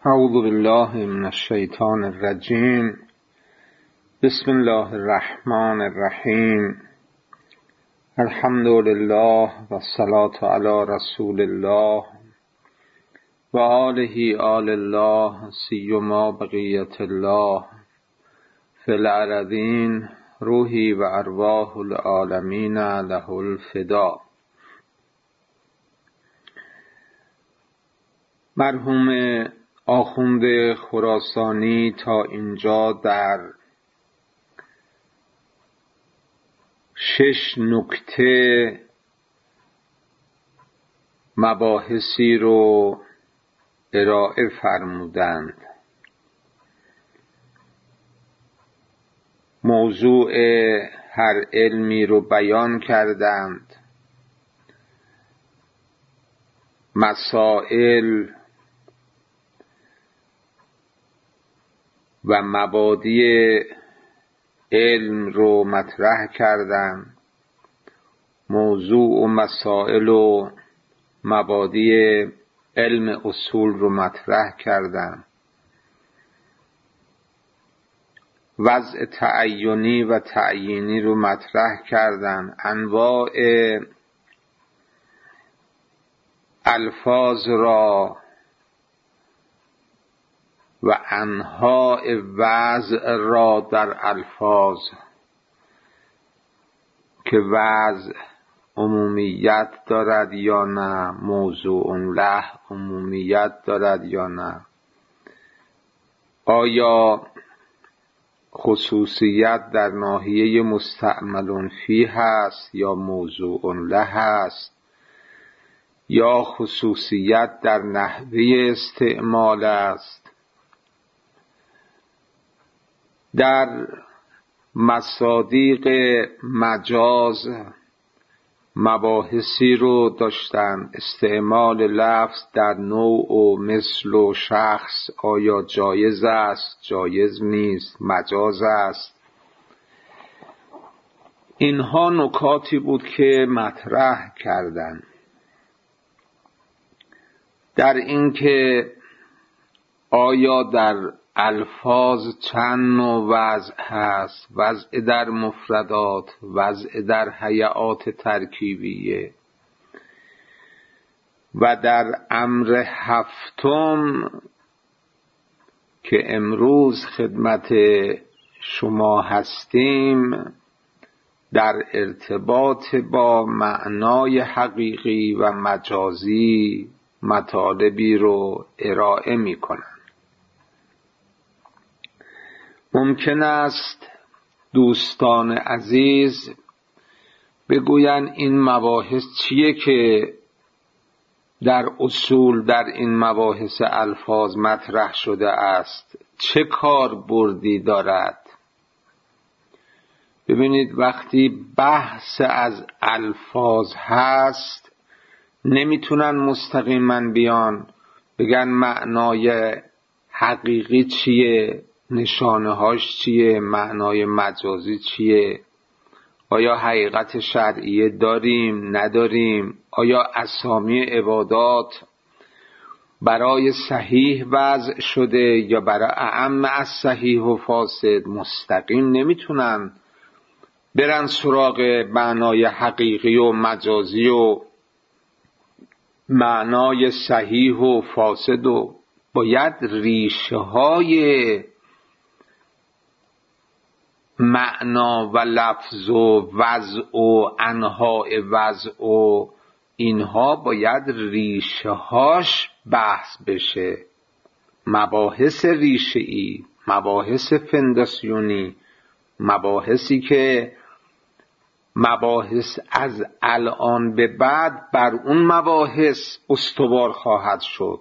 اعوذ بالله من الشیطان الرجیم. بسم الله الرحمن الرحیم. الحمد لله و الصلاة علی رسول الله و آله آل الله سیما بقیت الله فی الارضین روحی و ارواح العالمین له الفدا. مرحوم آخوند خراسانی تا اینجا در 6 نکته مباحثی رو ارائه فرمودند. موضوع هر علمی رو بیان کردند، مسائل و مبادی علم رو مطرح کردند. موضوع و مسائل و مبادی علم اصول رو مطرح کردند. وضع تعینی و تعیینی رو مطرح کردند. انواع الفاظ را و انواع وضع را در الفاظ که وضع عمومیت دارد یا نه، موضوع له عمومیت دارد یا نه، آیا خصوصیت در ناحیه مستعمل فیه هست یا موضوع له هست، یا خصوصیت در نحوه استعمال است. در مصادیق مجاز مباحثی رو داشتن. استعمال لفظ در نوع و مثل و شخص آیا جایز است، جایز نیست، مجاز است. اینها نکاتی بود که مطرح کردن در اینکه آیا در الفاظ چند نوع وضع هست: وضع در مفردات، وضع در هیئات ترکیبیه و در امر هفتم که امروز خدمت شما هستیم در ارتباط با معنای حقیقی و مجازی مطالبی رو ارائه می کنن. ممکن است دوستان عزیز بگوین این مباحث چیه که در اصول در این مباحث الفاظ مطرح شده است، چه کاربردی دارد؟ ببینید، وقتی بحث از الفاظ هست نمیتونن مستقیما بیان بگن معنای حقیقی چیه، نشانه هاش چیه، معنای مجازی چیه، آیا حقیقت شرعیه داریم نداریم، آیا اسامی عبادات برای صحیح وضع شده یا برای اعم از صحیح و فاسد. مستقیم نمیتونن برن سراغ معنای حقیقی و مجازی و معنای صحیح و فاسد و باید ریشه های معنا و لفظ و وضع و انواع وضع و اینها باید ریشه هاش بحث بشه. مباحث ریشه‌ای، مباحث فنداسیونی، مباحثی که مباحث از الان به بعد بر اون مباحث استوار خواهد شد.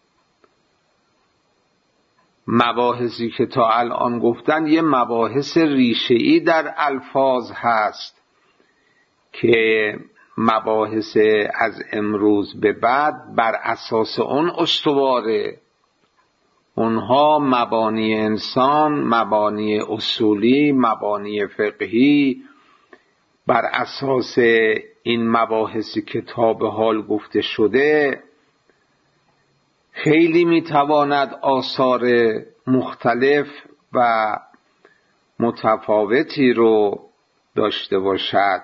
مباحثی که تا الان گفتن یه مباحث ریشه‌ای در الفاظ هست که مباحث از امروز به بعد بر اساس اون استواره. اونها مبانی انسان، مبانی اصولی، مبانی فقهی، بر اساس این مباحثی که تا به حال گفته شده خیلی میتواند آثار مختلف و متفاوتی رو داشته باشد.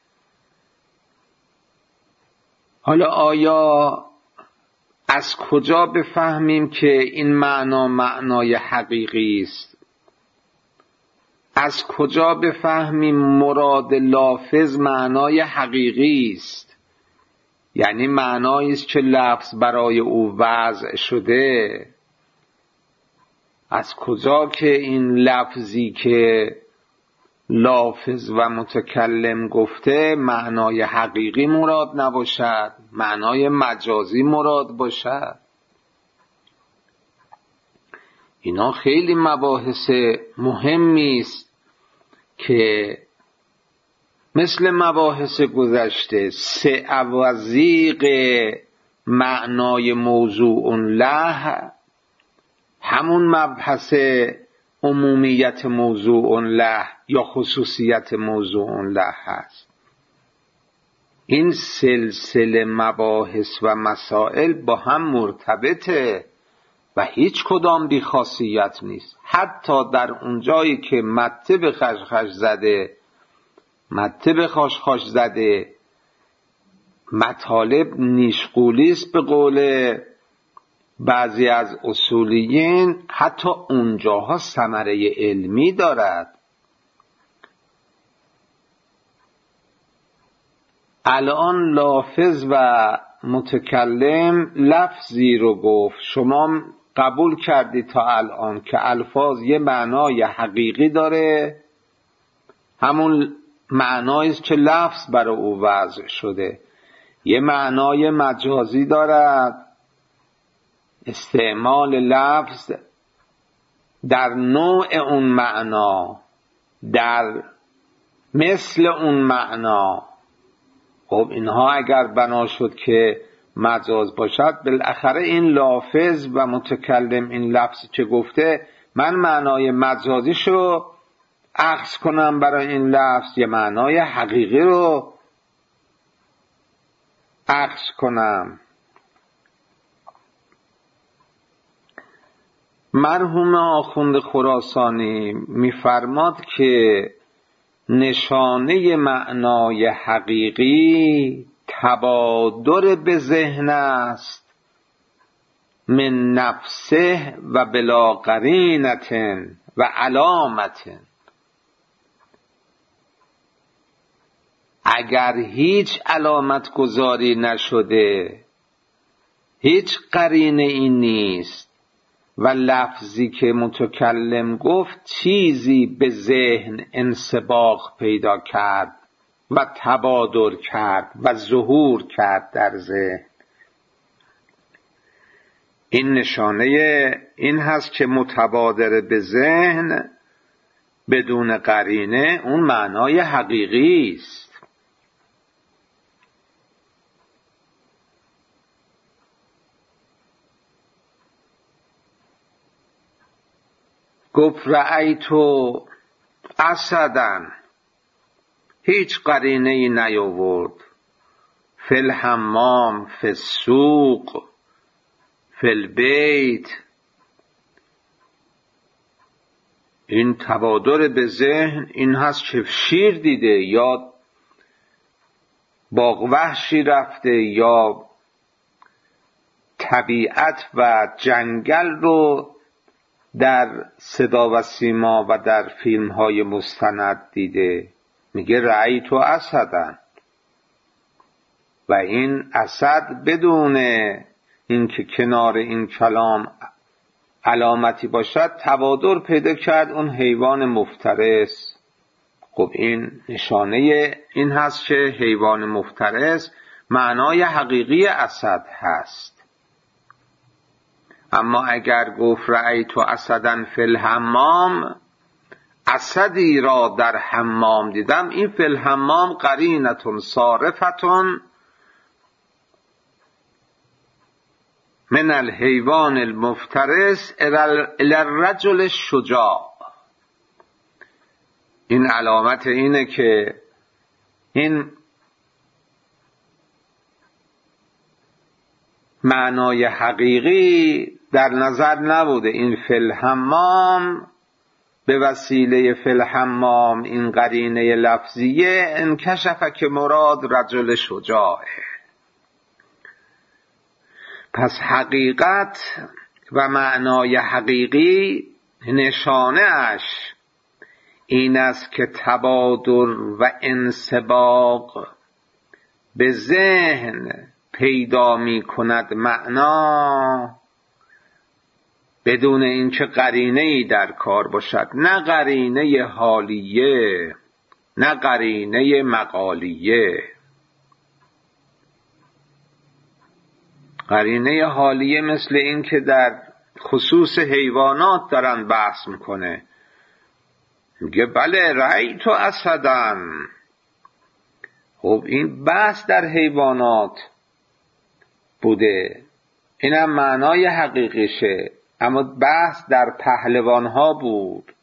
حالا آیا از کجا بفهمیم که این معنا معنای حقیقی است؟ از کجا بفهمیم مراد لافظ معنای حقیقی است؟ یعنی معنایی است که لفظ برای او وضع شده. از کجا که این لفظی که لافظ و متکلم گفته معنای حقیقی مراد نباشد، معنای مجازی مراد باشد؟ اینا خیلی مباحث مهمی است که مثل مباحث گذشته سعوزیق معنای موضوع له همون مبحث عمومیت موضوع له یا خصوصیت موضوع له هست. این سلسله مباحث و مسائل با هم مرتبطه و هیچ کدام بی خاصیت نیست. حتی در اون جایی که مته به خشخش زده، مته به خاشخاش زده، مطالب نیشغولی است به قول بعضی از اصولیین، حتی اونجاها ثمره علمی دارد. الان لافظ و متکلم لفظی رو گفت، شما قبول کردی تا الان که الفاظ یه معنای حقیقی داره، همون معنایی است که لفظ برای او وضع شده. یه معنای مجازی دارد، استعمال لفظ در نوع اون معنا، در مثل اون معنا. خب اینها اگر بنا شد که مجاز باشد، بالاخره این لافظ و متکلم این لفظی که گفته، من معنای مجازیشو اخذ کنم برای این لفظ، یه معنای حقیقی رو اخذ کنم. مرحوم آخوند خراسانی می‌فرماد که نشانه معنای حقیقی تبادر به ذهن است من نفسه و بلا قرینة و علامة. اگر هیچ علامت گذاری نشده، هیچ قرینه این نیست و لفظی که متکلم گفت چیزی به ذهن انسباق پیدا کرد و تبادر کرد و ظهور کرد در ذهن، این نشانه این هست که متبادر به ذهن بدون قرینه اون معنای حقیقی است. گفت رأیتو اسداً، هیچ قرینه ای نیاورد، فی الحمام، فی السوق، فی البیت. این تبادر به ذهن این هست که شیر دیده یا باغ وحشی رفته یا طبیعت و جنگل رو در صدا و سیما و در فیلم های مستند دیده. میگه رأیتو اسداً، و این اسد بدون اینکه کنار این کلام علامتی باشد تبادر پیدا کرد، اون حیوان مفترس. خب این نشانه این هست که حیوان مفترس معنای حقیقی اسد هست. اما اگر گفت رأیتو اسداً فی الحمام، اسدی را در حمام دیدم، این فی الحمام قرینة صارفة من الحیوان المفترس الی الرجل الشجاع. این علامت اینه که این معنای حقیقی در نظر نبوده. این فی الحمام به وسیله فی الحمام، این قرینه لفظیه، انکشف که مراد رجل شجاعه. پس حقیقت و معنای حقیقی نشانه اش این است که تبادر و انسباق به ذهن پیدا می کند معنا، بدون اینکه قرینه‌ای در کار باشد، نه قرینه حالیه نه قرینه مقالیه. قرینه حالیه مثل این که در خصوص حیوانات دارن بحث میکنه، میگه بله رأیت اسدا. خب این بحث در حیوانات بوده، اینم معنای حقیقیشه، اما بحث در پهلوان ها بود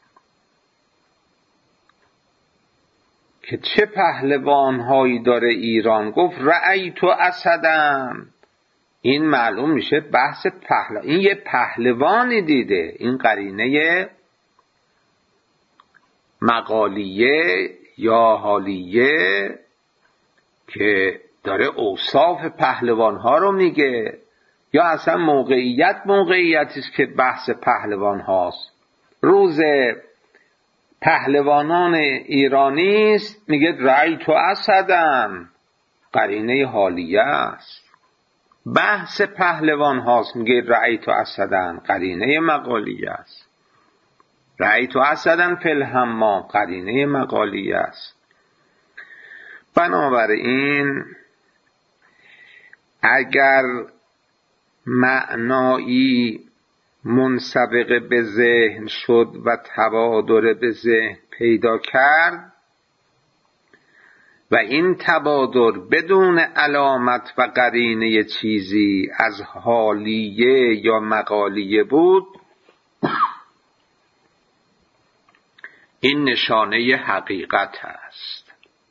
که چه پهلوان هایی داره ایران. گفت رأیت اسدا، این معلوم میشه بحث پهلوان، این یه پهلوانی دیده. این قرینه مقالیه یا حالیه که داره اوصاف پهلوان ها رو میگه، یا اصلا موقعیتی است که بحث پهلوان هاست. روز پهلوانان ایرانی است، میگه رأیت اسدا، قرینه حالیه است. بحث پهلوان هاست، میگه رأیت اسدا، قرینه مقالیه است. رأیت اسدا فی الحمام، قرینه مقالیه است. بنابراین اگر معنایی منسبق به ذهن شد و تبادر به ذهن پیدا کرد و این تبادر بدون علامت و قرینه چیزی از حالیه یا مقالیه بود، این نشانه حقیقت است.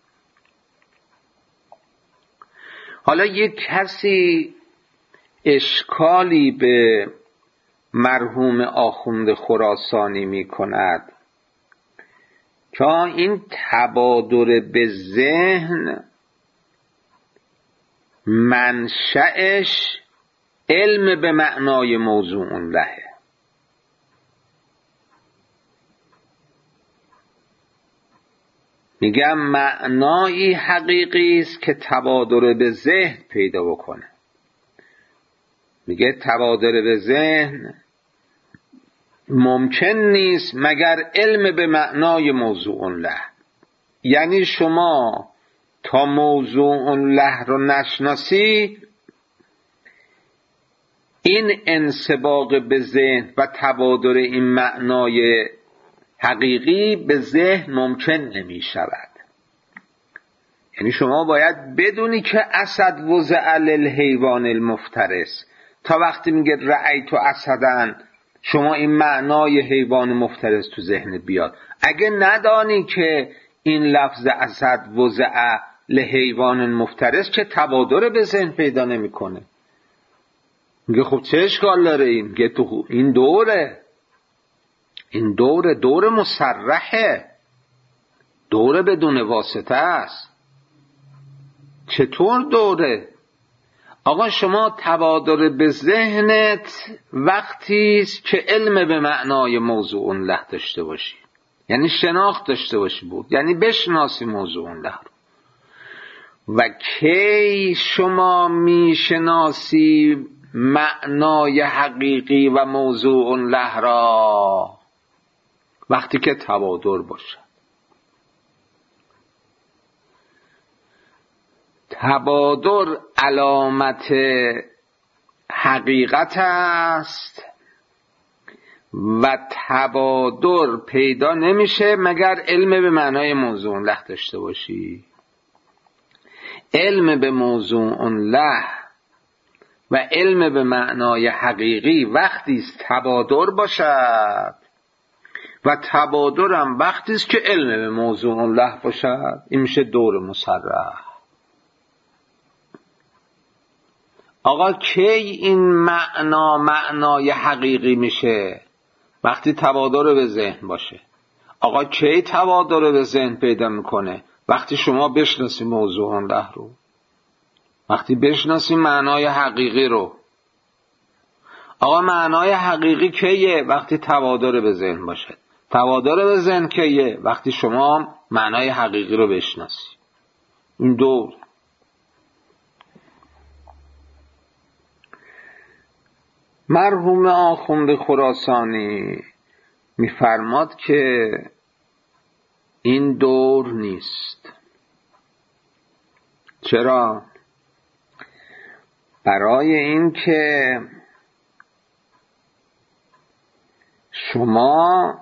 حالا یک کسی اشکالی به مرحوم آخوند خراسانی می کند که این تبادر به ذهن منشأش علم به معنای موضوع لهه. میگم معنایی حقیقی است که تبادر به ذهن پیدا بکنه. میگه تبادر به ذهن ممکن نیست مگر علم به معنای موضوع له. یعنی شما تا موضوع له رو نشناسی، این انسباق به ذهن و تبادر این معنای حقیقی به ذهن ممکن نمی شود. یعنی شما باید بدونی که اسد وضع للحیوان المفترس. تا وقتی میگه رأیت اسدا، شما این معنای حیوان مفترس تو ذهنت بیاد. اگه ندانی که این لفظ اسد وضع لحیوان مفترس، که تبادر به ذهن پیدا نمیکنه. میگه خب چه اشکال داره این؟ میگه تو این دور مصرحه، دور بدون واسطه است. چطور دوره؟ آقا شما تبادر به ذهنت وقتی است که علم به معنای موضوع له داشته باشی، یعنی شناخت داشته باشی بود، یعنی بشناسی موضوع له رو. و کی شما میشناسی معنای حقیقی و موضوع له را؟ وقتی که تبادر باشد. تبادر علامت حقیقت است و تبادر پیدا نمیشه مگر علم به معنای موضوع له داشته باشی. علم به موضوع له و علم به معنای حقیقی وقتی است تبادر باشد، و تبادر هم وقتی است که علم به موضوع له باشد. این میشه دور مصرح. آقا کی این معنای حقیقی میشه؟ وقتی تبادر به ذهن باشه. آقا کی تبادر به ذهن پیدا میکنه؟ وقتی شما بشناسی موضوع الله رو، وقتی بشناسی معنای حقیقی رو. آقا معنای حقیقی کیه؟ وقتی تبادر به ذهن باشه. تبادر به ذهن کیه؟ وقتی شما معنای حقیقی رو بشناسی. این دو. مرحوم آخوند خراسانی میفرماد که این دور نیست. چرا؟ برای این که شما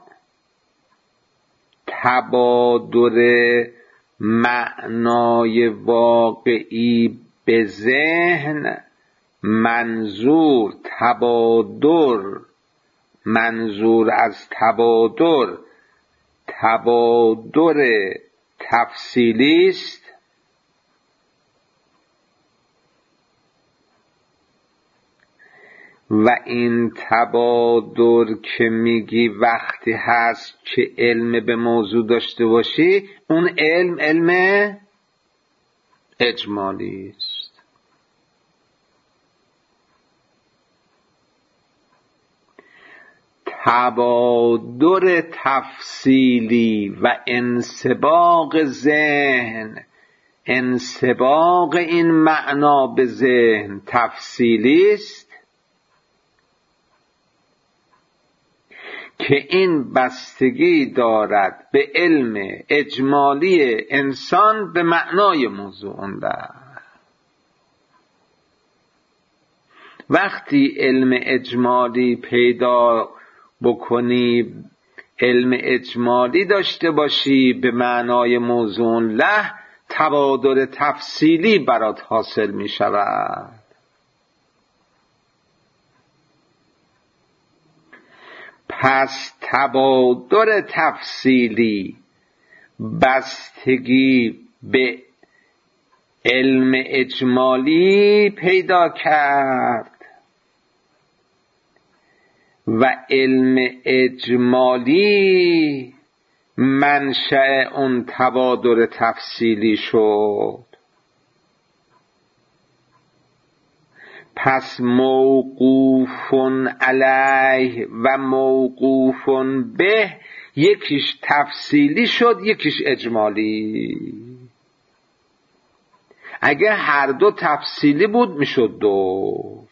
تبادر معنای واقعی به ذهن، منظور تبادر، منظور از تبادر تبادر تفصیلی است و این تبادر که میگی وقتی هست که علم به موضوع داشته باشی، اون علم اجمالی است. تبادر تفصیلی و انسباق ذهن، انسباق این معنا به ذهن تفصیلی است که این بستگی دارد به علم اجمالی انسان به معنای موضوع الله. وقتی علم اجمالی پیدا بکنی، علم اجمالی داشته باشی به معنای موضوع الله، تبادر تفصیلی برات حاصل می شود. پس تبادر تفصیلی بستگی به علم اجمالی پیدا کرد و علم اجمالی منشأ اون تبادر تفصیلی شد. پس موقوف علیه و موقوف به، یکیش تفصیلی شد یکیش اجمالی. اگه هر دو تفصیلی بود میشد دور.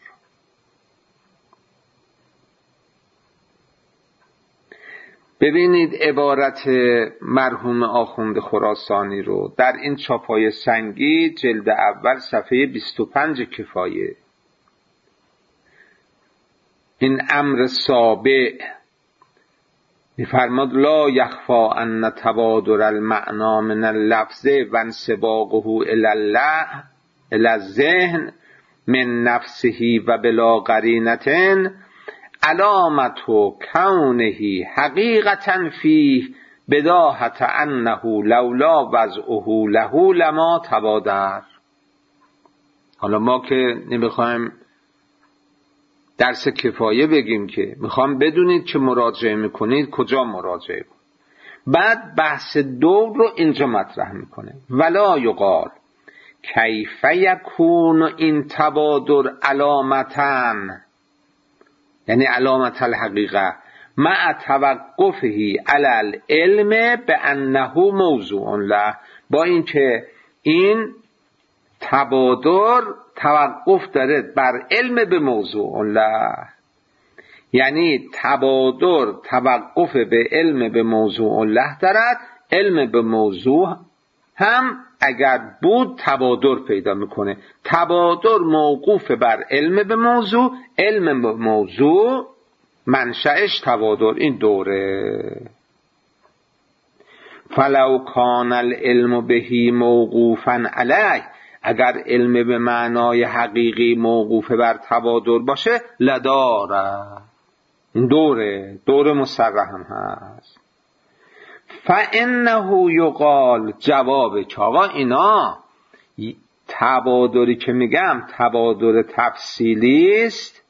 ببینید عبارت مرحوم آخوند خراسانی رو در این چاپای سنگی جلد اول صفحه 25 کفایه. این امر سابع می‌فرماد لا یخفا ان تبادر المعنا من اللفظ و انسباقه الی الله الی الذهن من نفسه و بلا قرینة علامت کونه حقیقتا فیه بداهة انه لولا وضعه له لما تبادر. حالا ما که نمیخوایم درس کفایه بگیم، که میخوام بدونید که مراجعه میکنید کجا مراجعه کنید. بعد بحث دور رو اینجا مطرح میکنه. ولا یقال کیف یکون این تبادر علامتن، یعنی علامت الحقیقه، مع توقفه علی العلم بانه موضوع له، با اینکه این تبادر توقف داره بر علم به موضوع له. یعنی تبادر توقف به علم به موضوع له دارد، علم به موضوع هم اگر بود تبادر پیدا میکنه. تبادر موقوف بر علم به موضوع، علم به موضوع منشأش تبادر. این دوره. فلو کان العلم بهی موقوفا علیه، اگر علم به معنای حقیقی موقوف بر تبادر باشه، لداره. این دوره مصرح هم هست. فانه یقال، جواب که آقا اینا تبادری که میگم تبادر تفصیلی است،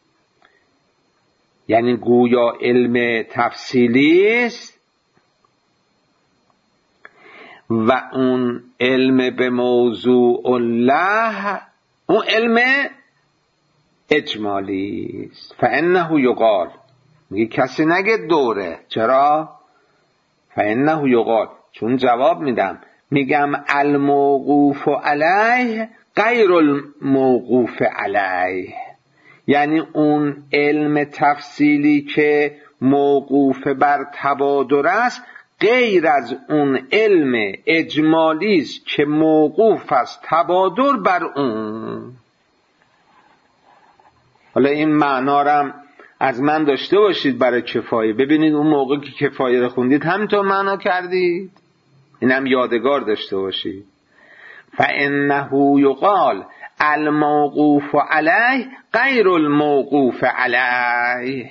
یعنی گویا علم تفصیلی است، و اون علم به موضوع الله اون علم اجمالی است. فانه یقال، میگه کسی نگه دوره. چرا؟ فانه یقال، چون جواب میدم، میگم الموقوف علیه غیر الموقوف علیه، یعنی اون علم تفصیلی که موقوف بر تبادر است غیر از اون علم اجمالی است که موقوف است تبادر بر اون. حالا این معنا رو از من داشته باشید برای کفایه. ببینید اون موقع که کفایه رو خوندید همینطور معنا کردید، اینم یادگار داشته باشید. فانه یقال الموقوف علیه غیر الموقوف علیه.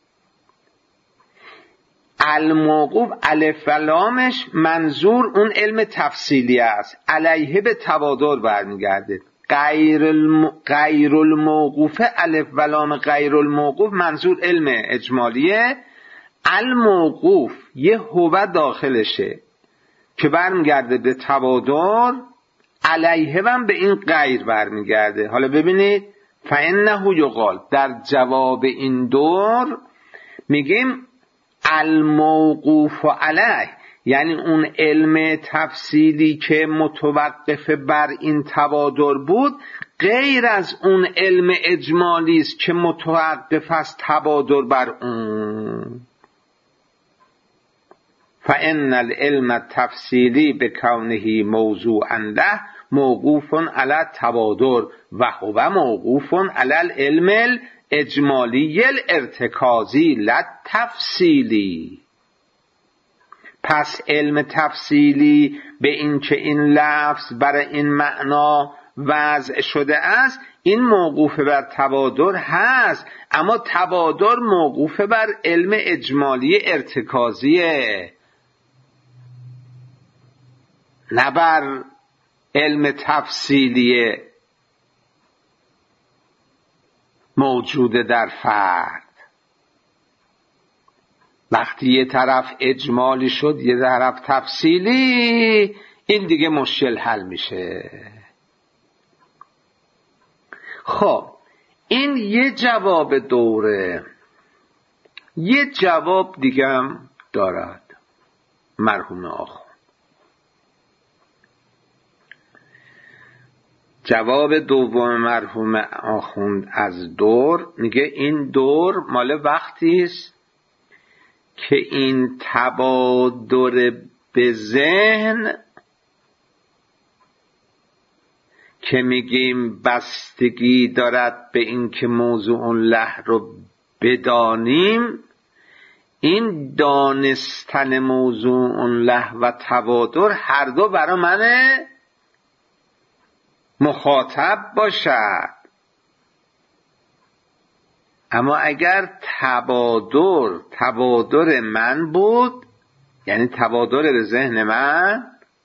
الموقوف الف و لامش منظور اون علم تفصیلی است، علیه به تبادر برمیگرده. غیر الموقوف الف و لام غیر الموقوف منظور علم اجمالیه. الموقوف یه هو داخلشه که برمیگرده به تبادر، علیه هم به این غیر برمیگرده. حالا ببینید فانه یقال، در جواب این دور میگیم الموقوف علیه، یعنی اون علم تفصیلی که متوقف بر این تبادر بود غیر از اون علم اجمالی است که متوقف است تبادر بر اون. فان العلم التفصیلی بکونه موضوعا له موقوف علی التبادر و هو موقوف علی العلم الاجمالی الارتکازی لا تفصیلی. پس علم تفصیلی به این که این لفظ برای این معنا وضع شده است این موقوف بر تبادر هست، اما تبادر موقوف بر علم اجمالی ارتکازیه، نه بر علم تفصیلی موجود در فرد. وقتی یه طرف اجمالی شد یه طرف تفصیلی، این دیگه مشکل حل میشه. خب این یه جواب دوره. یه جواب دیگه هم دارد مرحوم آخوند. جواب دوم مرحوم آخوند از دور میگه این دور مال وقتی است که این تبادر به ذهن که میگیم بستگی دارد به این که موضوع له رو بدانیم، این دانستن موضوع له و تبادر هر دو برای من مخاطب باشد. اما اگر تبادر من بود، یعنی تبادر به ذهن من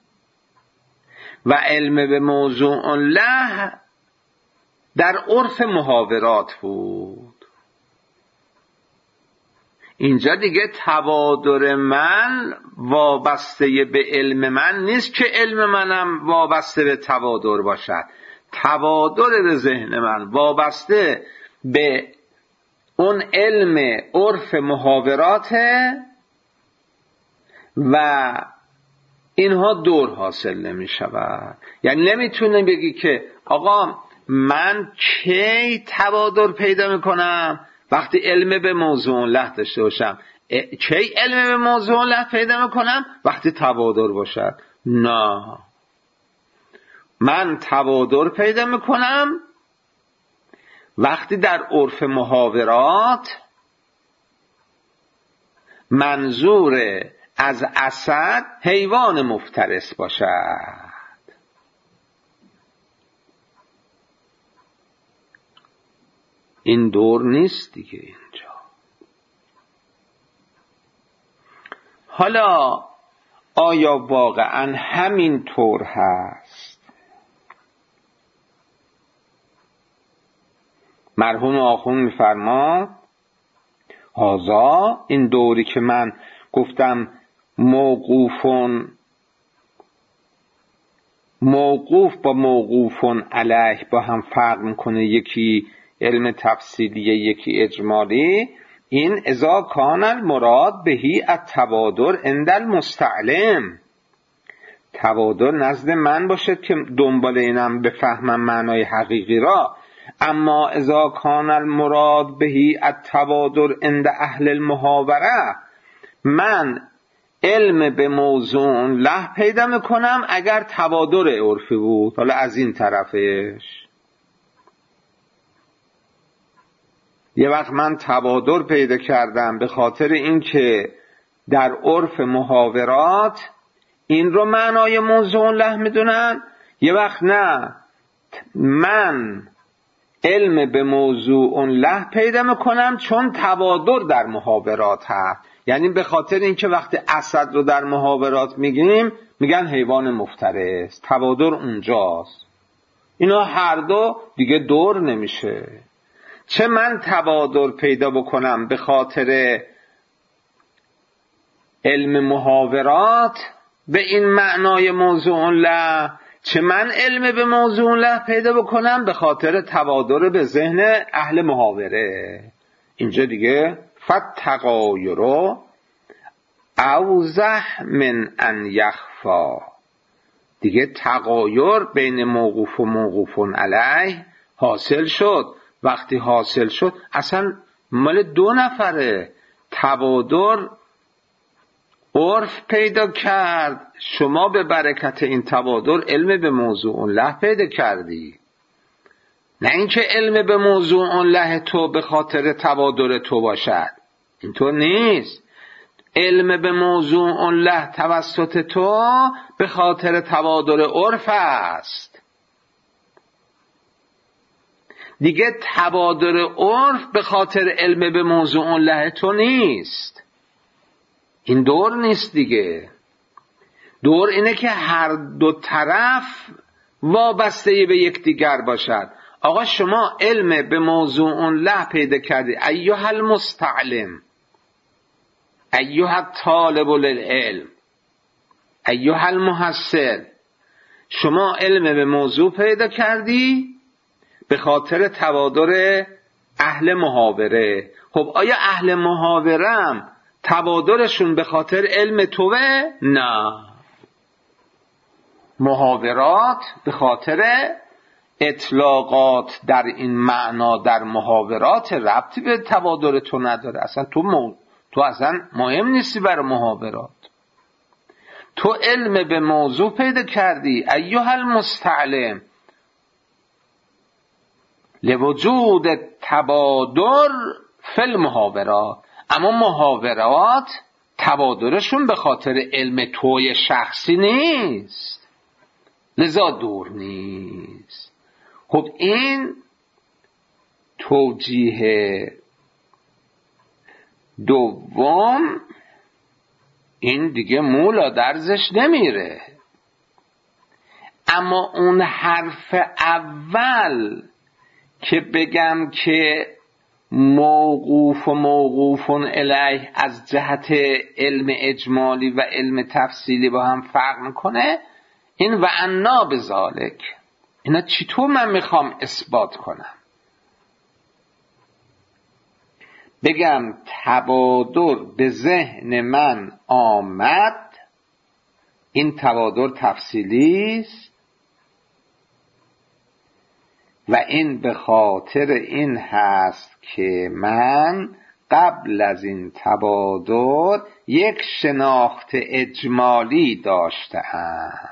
و علم به موضوع له در عرف محاورات بود، اینجا دیگه تبادر من وابسته به علم من نیست که علم منم وابسته به تبادر باشد. تبادر به ذهن من وابسته به اون علم عرف محاوراته و اینها دور حاصل نمی شود. یعنی نمیتونه بگی که آقا من کی تبادر پیدا میکنم؟ وقتی علم به موضوع له داشته باشم. کی علم به موضوع له پیدا میکنم؟ وقتی تبادر باشد. نه، من تبادر پیدا میکنم وقتی در عرف محاورات منظور از اسد حیوان مفترس باشد. این دور نیست دیگه اینجا. حالا آیا واقعا همین طور هست؟ مرحوم آخوند میفرما هازا، این دوری که من گفتم موقوف با موقوفون علیه با هم فرق میکنه، یکی علم تفصیلیه یکی اجمالی. این اذا کان المراد بهی التبادر عند المستعلم، تبادر نزد من باشد که دنبال اینم بفهمم معنای حقیقی را. اما اذا کان المراد بهی التبادر عند اهل المحاوره، من علم به موضوع له پیدا میکنم اگر تبادر عرفی بود. حالا از این طرفش یه وقت من تبادر پیدا کردم به خاطر اینکه در عرف محاورات این رو معنای موضوع له میدونن، یه وقت نه، من علم به موضوع له پیدا میکنم چون تبادر در محاورات هست. یعنی به خاطر اینکه وقتی اسد رو در محاورات میگیم میگن حیوان مفترس، تبادر اونجاست. اینا هر دو دیگه دور نمیشه. چه من تبادر پیدا بکنم به خاطر علم محاورات به این معنای موضوع له، چه من علم به موضوع له پیدا بکنم به خاطر تبادر به ذهن اهل محاوره. اینجا دیگه فتغایر اوضح من ان یخفا، دیگه تغایر بین موقوف و موقوفون علیه حاصل شد. وقتی حاصل شد اصلا مال دو نفره، تبادر عرف پیدا کرد، شما به برکت این تبادر علم به موضوع له پیدا کردی، نه اینکه علم به موضوع له تو به خاطر تبادر تو باشد. اینطور نیست. علم به موضوع له توسط تو به خاطر تبادر عرف است. دیگه تبادر عرف به خاطر علم به موضوع له تو نیست. این دور نیست دیگه. دور اینه که هر دو طرف وابسته به یکدیگر باشد. آقا شما علم به موضوع له پیدا کردی، ایها المستعلم، ایها الطالب للعلم، ایها المحصل، شما علم به موضوع پیدا کردی به خاطر تبادر اهل محاوره. خب آیا اهل محاورم تبادرشون به خاطر علم توه؟ نه، محاورات به خاطر اطلاقات در این معنا در محاورات ربطی به تبادر تو نداره. اصلا تو اصلا مهم نیستی برای محاورات. تو علم به موضوع پیدا کردی، ایها المستعلم، لوجود تبادر فی المحاورات. اما محاورات تبادرشون به خاطر علم توی شخصی نیست، لذا دور نیست. خب این توجیه دوم این دیگه مولا درزش نمیره. اما اون حرف اول که بگم که موقوف و موقوفون الیه از جهت علم اجمالی و علم تفصیلی با هم فرق میکنه، این و انا بذالک، اینا چطور من میخوام اثبات کنم؟ بگم تبادر به ذهن من آمد، این تبادر تفصیلی است و این به خاطر این هست که من قبل از این تبادر یک شناخت اجمالی داشتم.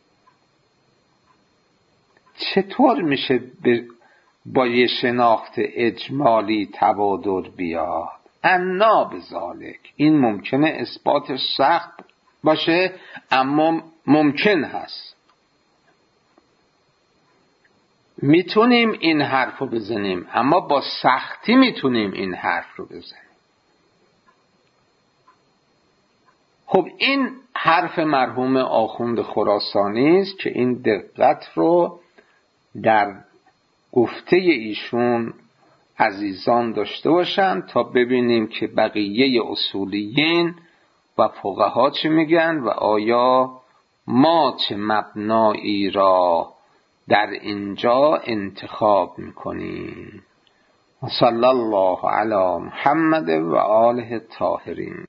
چطور میشه با یه شناخت اجمالی تبادر بیاد؟ انا بذالک، این ممکنه اثباتش سخت باشه اما ممکن هست. میتونیم این حرف رو بزنیم اما با سختی میتونیم این حرف رو بزنیم. خب این حرف مرحوم آخوند خراسانی است که این دقت رو در گفته ایشون عزیزان داشته باشند تا ببینیم که بقیه اصولیین و فقها چی میگن و آیا ما چه مبنایی را در اینجا انتخاب میکنیم. صلی الله علی محمد و آله الطاهرین.